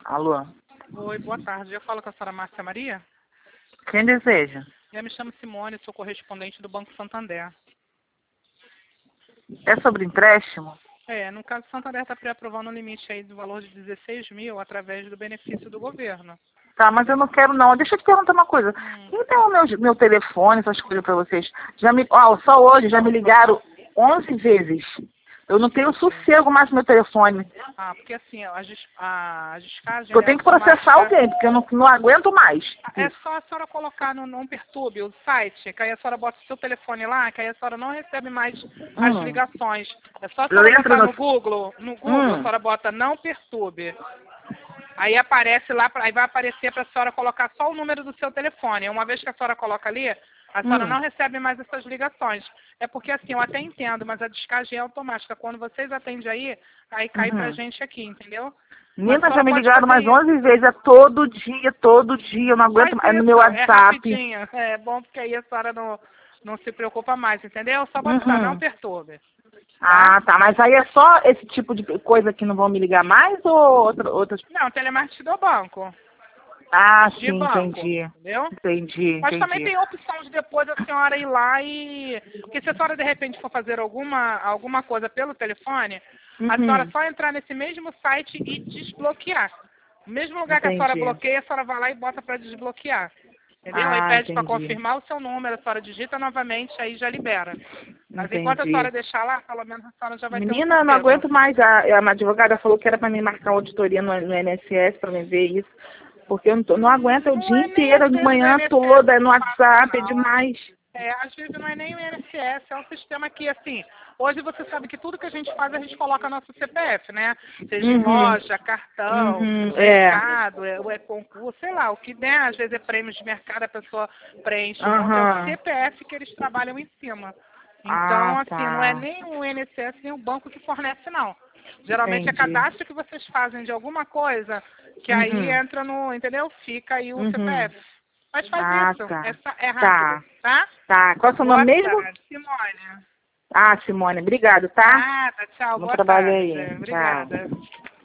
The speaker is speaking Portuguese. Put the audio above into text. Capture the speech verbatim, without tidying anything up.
Alô? Oi, boa tarde. Eu falo com a senhora Márcia Maria. Quem deseja? Eu me chamo Simone, sou correspondente do Banco Santander. É sobre empréstimo? É, no caso, o Santander está pré-aprovando um limite aí do valor de dezesseis mil através do benefício do governo. Tá, mas eu não quero não. Deixa eu te perguntar uma coisa. Hum. Quem tem o meu, meu telefone, essas coisas pra vocês? Já me, ó, só hoje já me ligaram onze vezes. Eu não tenho sossego mais no meu telefone. Ah, porque assim, ó, a, des- a, a descagem Eu ela é tenho que processar automática. alguém, porque eu não, não aguento mais. É só a senhora colocar no Não Perturbe o site, que aí a senhora bota o seu telefone lá, que aí a senhora não recebe mais as Hum. ligações. É só a Eu senhora entro botar no... no Google, no Google, a Hum. senhora bota Não Perturbe. Aí aparece lá, pra- aí vai aparecer para a senhora colocar só o número do seu telefone. Uma vez que a senhora coloca ali, a senhora Hum. não recebe mais essas ligações. É porque assim, eu até entendo, mas a descagem é automática. Quando vocês atendem aí, aí cai pra Uhum. gente aqui, entendeu? Mas a Menina, já senhora me pode ligaram fazer mais isso. onze vezes, é todo dia, todo dia, eu não aguento Faz mais, é no meu isso, é WhatsApp. rapidinho. É bom porque aí a senhora não, não se preocupa mais, entendeu? Só bota lá, não Uhum. perturbe. Tá? Ah, tá, mas aí é só esse tipo de coisa que não vão me ligar mais ou outra, outras... Não, telemarketing do banco. Ah, De sim, banco, entendi, entendeu? entendi, Mas também entendi. tem a opção de depois a senhora ir lá e... Porque se a senhora de repente for fazer alguma, alguma coisa pelo telefone, a senhora Uhum. só entrar nesse mesmo site e desbloquear. No mesmo lugar que a senhora Entendi. bloqueia, a senhora vai lá e bota para desbloquear. Entendeu? Aí Ah, pede para entendi. confirmar o seu número, a senhora digita novamente, aí já libera. Mas enquanto a Entendi. senhora deixar lá, pelo menos a senhora já vai ter um Menina, eu não sossego. aguento mais. A, a minha advogada falou que era para mim marcar uma auditoria no, no I N S S para me ver isso. Porque eu não, tô, não aguento é o Não dia é nem às inteiro, de vezes o manhã I N S S toda, é no que faz isso, WhatsApp, é não. demais. É, às vezes não é nem o I N S S, é um sistema que, assim, hoje você sabe que tudo que a gente faz, a gente coloca nosso C P F, né? Seja em Uhum. loja, cartão, Uhum. É. mercado, é, ou é concurso, sei lá, o que der, às vezes é prêmios de mercado, a pessoa preenche um monte, é o Aham. C P F que eles trabalham em cima. Então, Ah, assim, não é tá. nem o I N S S, nem o banco que fornece, não. Geralmente é Entendi. cadastro que vocês fazem de alguma coisa, que aí Uhum. entra no, entendeu? Fica aí o Uhum. C P F. Mas faz Ah, isso, é, tá. sa- é rápido, Tá. tá? Tá. Qual é o seu nome Boa mesmo? tarde, Simone. Ah, Simone, obrigado, tá? Nada, tchau, Bom boa trabalho tarde. aí. Tchau. Obrigada.